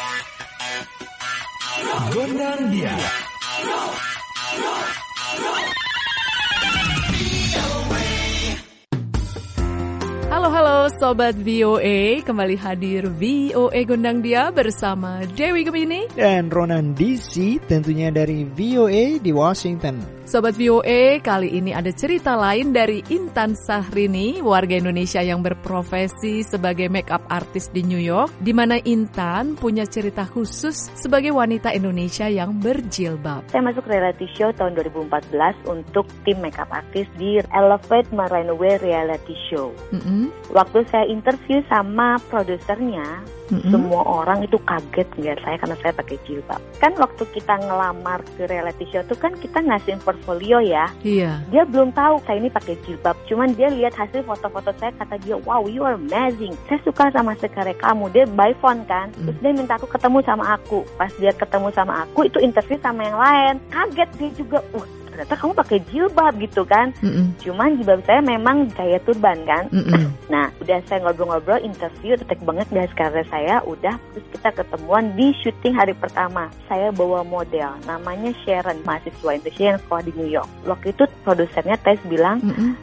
Gondang dia. Halo Sobat VOA, kembali hadir VOA Gondang Dia bersama Dewi Gemini dan Ronan DC, tentunya dari VOA di Washington. Sobat VOA, kali ini ada cerita lain dari Intan Sahrini, warga Indonesia yang berprofesi sebagai makeup artist di New York, di mana Intan punya cerita khusus sebagai wanita Indonesia yang berjilbab. Saya masuk reality show tahun 2014 untuk tim makeup artist di Elevate My Runway reality show. Waktu saya interview sama produsernya, semua orang itu kaget ngeliat saya karena saya pakai jilbab. Kan waktu kita ngelamar ke reality show itu kan kita ngasihin portfolio ya. Iya. Dia belum tahu saya ini pakai jilbab. Cuman dia lihat hasil foto-foto saya, kata dia, wow, you are amazing. Saya suka sama sekare kamu. Dia by phone kan. Terus dia minta aku ketemu sama aku. Pas dia ketemu sama aku, itu interview sama yang lain. Kaget dia juga. Ternyata kamu pakai jilbab gitu kan. Cuman jilbab saya memang kayak turban kan. Nah, udah saya ngobrol-ngobrol, interview, tetek banget dari karir saya. Udah, terus kita ketemuan di syuting hari pertama. Saya bawa model, namanya Sharon, mahasiswa Indonesia yang sekolah di New York. Waktu itu produsernya Tess bilang,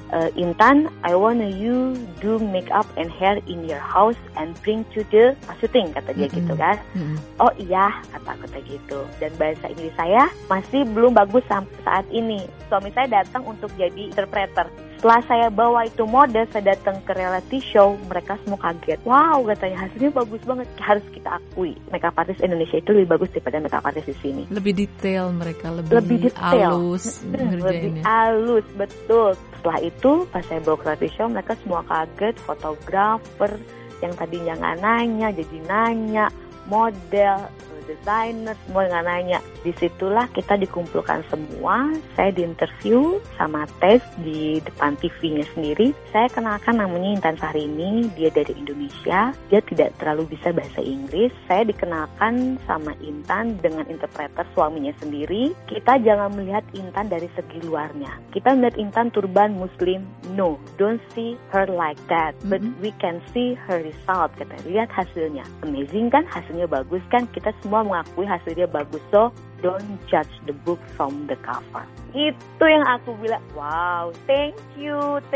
Intan, I want you do makeup and hair in your house and bring to the shooting, kata dia gitu kan. Oh iya, kata gitu. Dan bahasa Inggris saya masih belum bagus sampai saat ini. Suami saya datang untuk jadi interpreter. Setelah saya bawa itu model, saya datang ke reality show, mereka semua kaget. Wow, katanya hasilnya bagus banget. Harus kita akui, makeup artist Indonesia itu lebih bagus daripada makeup artist di sini. Lebih detail mereka, lebih halus. Lebih halus, betul. Setelah itu, pas saya bawa ke reality show, mereka semua kaget. Fotografer yang tadinya nggak nanya, jadi nanya. Model, desainer, semua nggak nanya. Disitulah kita dikumpulkan semua. Saya diinterview sama Tess di depan TV-nya sendiri. Saya kenalkan namanya Intan Sahrini, dia dari Indonesia. Dia tidak terlalu bisa bahasa Inggris. Saya dikenalkan sama Intan dengan interpreter suaminya sendiri. Kita jangan melihat Intan dari segi luarnya. Kita melihat Intan turban muslim. No, don't see her like that. But we can see her result. Kita lihat hasilnya. Amazing kan? Hasilnya bagus kan? Kita semua mengakui hasilnya bagus. So, don't judge the book from the cover. Itu yang aku bilang, wow, thank you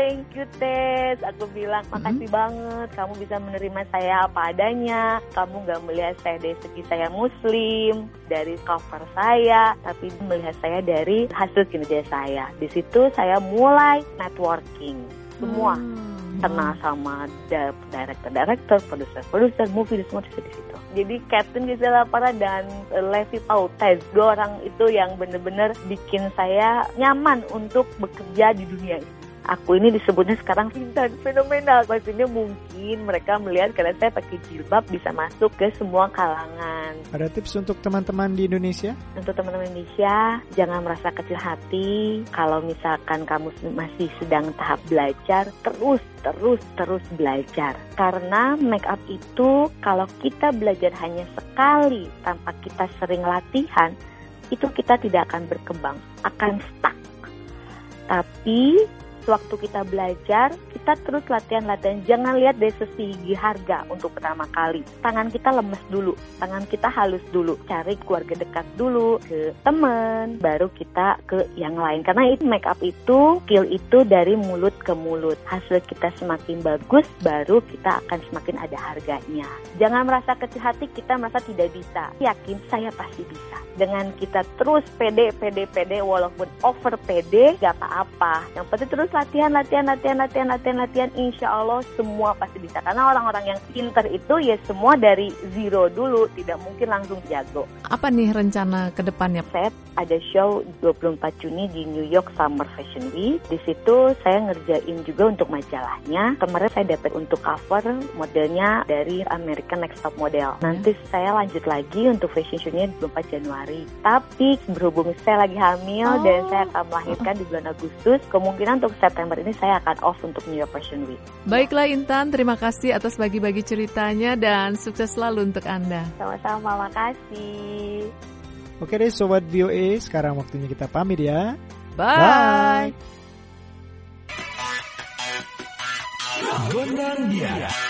Tess. Aku bilang, makasih banget kamu bisa menerima saya apa adanya. Kamu gak melihat saya dari segi saya muslim, dari cover saya, tapi melihat saya dari hasil kinerja saya. Di situ saya mulai networking. Semua kenal sama director, produser, movie, semua di situ. Jadi Captain Gisela Para dan Levi Pautez, dua orang itu yang benar-benar bikin saya nyaman untuk bekerja di dunia ini. Aku ini disebutnya sekarang Intan fenomenal. Maksudnya mungkin mereka melihat karena saya pakai jilbab bisa masuk ke semua kalangan. Ada tips untuk teman-teman di Indonesia? Untuk teman-teman Indonesia, jangan merasa kecil hati. Kalau misalkan kamu masih sedang tahap belajar, terus belajar. Karena make up itu kalau kita belajar hanya sekali tanpa kita sering latihan, itu kita tidak akan berkembang, akan stuck. Tapi waktu kita belajar, kita terus latihan. Jangan lihat dari segi harga untuk pertama kali. Tangan kita lemes dulu, tangan kita halus dulu. Cari keluarga dekat dulu, ke teman, baru kita ke yang lain. Karena itu make up itu, skill itu dari mulut ke mulut. Hasil kita semakin bagus, baru kita akan semakin ada harganya. Jangan merasa kecil hati, kita merasa tidak bisa. Yakin, saya pasti bisa. Dengan kita terus pede, walaupun over pede, gak apa-apa. Yang penting terus latihan. Insya Allah semua pasti bisa. Karena orang-orang yang pinter itu ya semua dari zero dulu, tidak mungkin langsung jago. Apa nih rencana ke depannya? Saya ada show 24 Juni di New York Summer Fashion Week. Di situ saya ngerjain juga untuk majalahnya. Kemarin saya dapat untuk cover modelnya dari American Next Top Model. Nanti saya lanjut lagi untuk fashion show-nya 24 Januari. Tapi berhubung saya lagi hamil dan saya akan melahirkan di bulan Agustus, kemungkinan untuk September ini saya akan off untuk New York Fashion Week. Baiklah Intan, terima kasih atas bagi-bagi ceritanya dan sukses selalu untuk Anda. Sama-sama, makasih. Oke deh Sobat VOA, sekarang waktunya kita pamit ya. Bye. Gondang dia.